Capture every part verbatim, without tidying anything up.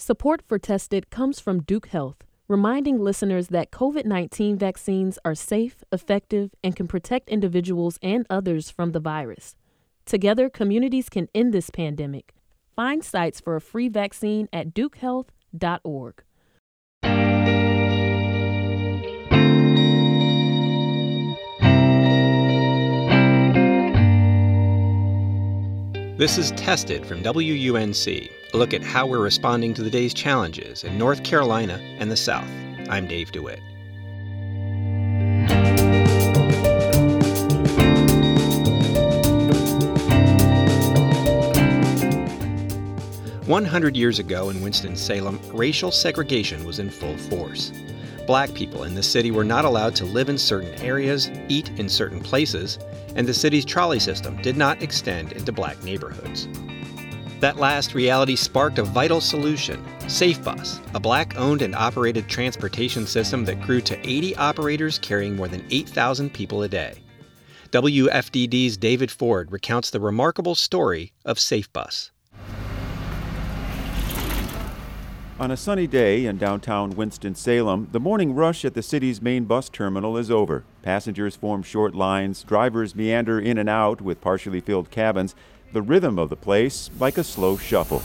Support for Tested comes from Duke Health, reminding listeners that COVID nineteen vaccines are safe, effective, and can protect individuals and others from the virus. Together, communities can end this pandemic. Find sites for a free vaccine at duke health dot org. This is Tested from W U N C, a look at how we're responding to the day's challenges in North Carolina and the South. I'm Dave DeWitt. one hundred years ago in Winston-Salem, racial segregation was in full force. Black people in the city were not allowed to live in certain areas, eat in certain places, and the city's trolley system did not extend into black neighborhoods. That last reality sparked a vital solution, SafeBus, a black-owned and operated transportation system that grew to eighty operators carrying more than eight thousand people a day. W F D D's David Ford recounts the remarkable story of SafeBus. On a sunny day in downtown Winston-Salem, the morning rush at the city's main bus terminal is over. Passengers form short lines, drivers meander in and out with partially filled cabins, the rhythm of the place like a slow shuffle.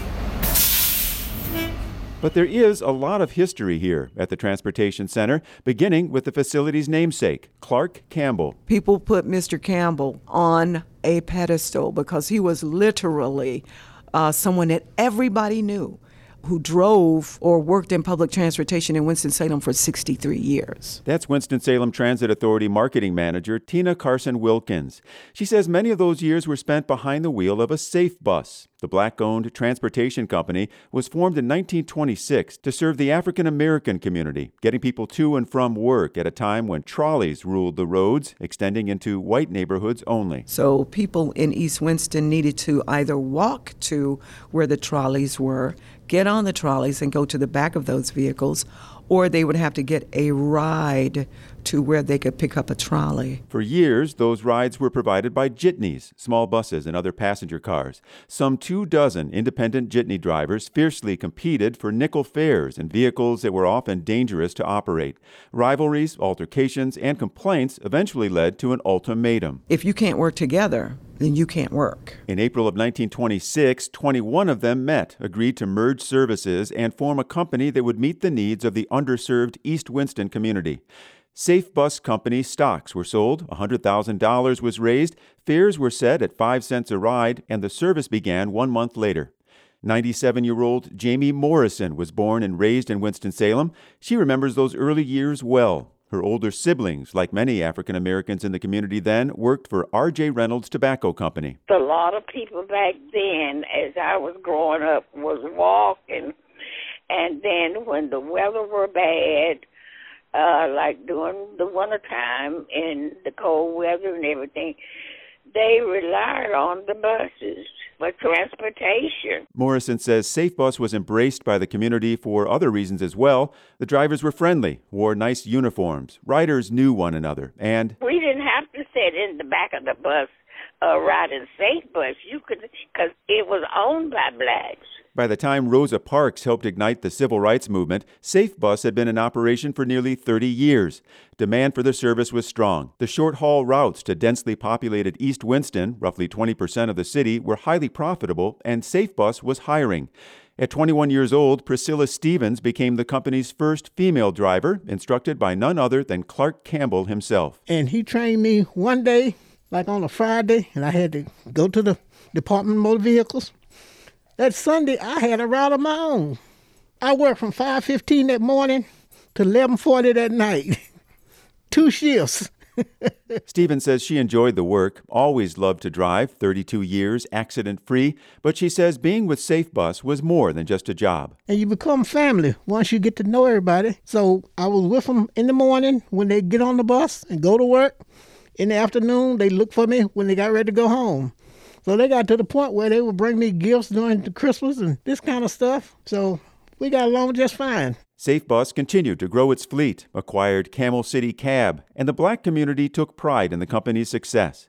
But there is a lot of history here at the Transportation Center, beginning with the facility's namesake, Clark Campbell. People put Mister Campbell on a pedestal because he was literally uh, someone that everybody knew, who drove or worked in public transportation in Winston-Salem for sixty-three years. That's Winston-Salem Transit Authority marketing manager Tina Carson-Wilkins. She says many of those years were spent behind the wheel of a SafeBus. The black-owned transportation company was formed in nineteen twenty-six to serve the African-American community, getting people to and from work at a time when trolleys ruled the roads, extending into white neighborhoods only. So people in East Winston needed to either walk to where the trolleys were, get on the trolleys and go to the back of those vehicles, or they would have to get a ride to where they could pick up a trolley. For years, those rides were provided by jitneys, small buses, and other passenger cars. Some two dozen independent jitney drivers fiercely competed for nickel fares in vehicles that were often dangerous to operate. Rivalries, altercations, and complaints eventually led to an ultimatum. If you can't work together, then you can't work. In April of nineteen twenty-six, twenty-one of them met, agreed to merge services, and form a company that would meet the needs of the underserved East Winston community. SafeBus Company stocks were sold, one hundred thousand dollars was raised, fares were set at five cents a ride, and the service began one month later. ninety-seven-year-old Jamie Morrison was born and raised in Winston-Salem. She remembers those early years well. Her older siblings, like many African Americans in the community then, worked for R J Reynolds Tobacco Company. A lot of people back then, as I was growing up, was walking, and then when the weather were bad, uh, like during the wintertime and the cold weather and everything, they relied on the buses for transportation. Morrison says SafeBus was embraced by the community for other reasons as well. The drivers were friendly, wore nice uniforms, riders knew one another, and we didn't have to sit in the back of the bus uh, riding SafeBus. You could, because it was owned by blacks. By the time Rosa Parks helped ignite the civil rights movement, SafeBus had been in operation for nearly thirty years. Demand for the service was strong. The short-haul routes to densely populated East Winston, roughly twenty percent of the city, were highly profitable, and SafeBus was hiring. At twenty-one years old, Priscilla Stevens became the company's first female driver, instructed by none other than Clark Campbell himself. And he trained me one day, like on a Friday, and I had to go to the Department of Motor Vehicles. That Sunday, I had a route of my own. I worked from five fifteen that morning to eleven forty that night. Two shifts. Stevens says she enjoyed the work, always loved to drive, thirty-two years, accident-free, but she says being with SafeBus was more than just a job. And you become family once you get to know everybody. So I was with them in the morning when they get on the bus and go to work. In the afternoon, they look for me when they got ready to go home. So they got to the point where they would bring me gifts during the Christmas and this kind of stuff. So we got along just fine. SafeBus continued to grow its fleet, acquired Camel City Cab, and the black community took pride in the company's success.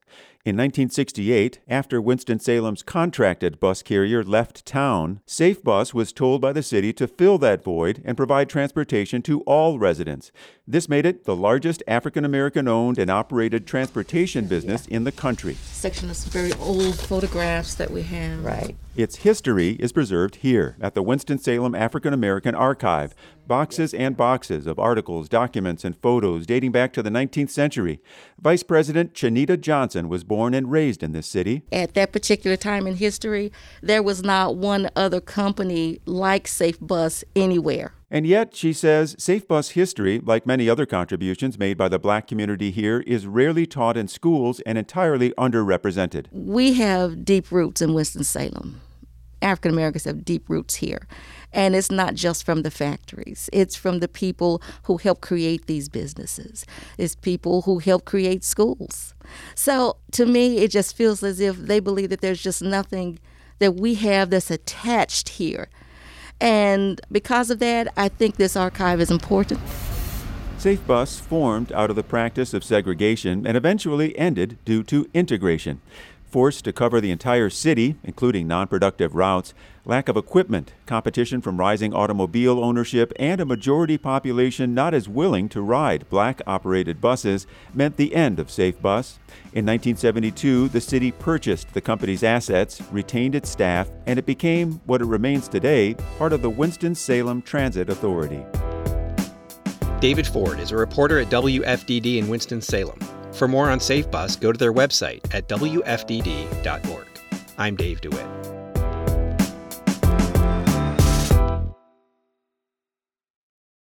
In nineteen sixty-eight, after Winston-Salem's contracted bus carrier left town, SafeBus was told by the city to fill that void and provide transportation to all residents. This made it the largest African-American-owned and operated transportation business in the country. Section of some very old photographs that we have. Right. Its history is preserved here at the Winston-Salem African-American Archive. Boxes and boxes of articles, documents, and photos dating back to the nineteenth century. Vice President Chanita Johnson was born and raised in this city. At that particular time in history, there was not one other company like SafeBus anywhere. And yet, she says, SafeBus history, like many other contributions made by the black community here, is rarely taught in schools and entirely underrepresented. We have deep roots in Winston-Salem. African Americans have deep roots here. And it's not just from the factories. It's from the people who help create these businesses. It's people who help create schools. So to me, it just feels as if they believe that there's just nothing that we have that's attached here. And because of that, I think this archive is important. SafeBus formed out of the practice of segregation and eventually ended due to integration. Forced to cover the entire city, including non-productive routes, lack of equipment, competition from rising automobile ownership, and a majority population not as willing to ride black-operated buses meant the end of SafeBus. In nineteen seventy-two, the city purchased the company's assets, retained its staff, and it became what it remains today, part of the Winston-Salem Transit Authority. David Ford is a reporter at W F D D in Winston-Salem. For more on SafeBus, go to their website at W F D D dot org. I'm Dave DeWitt.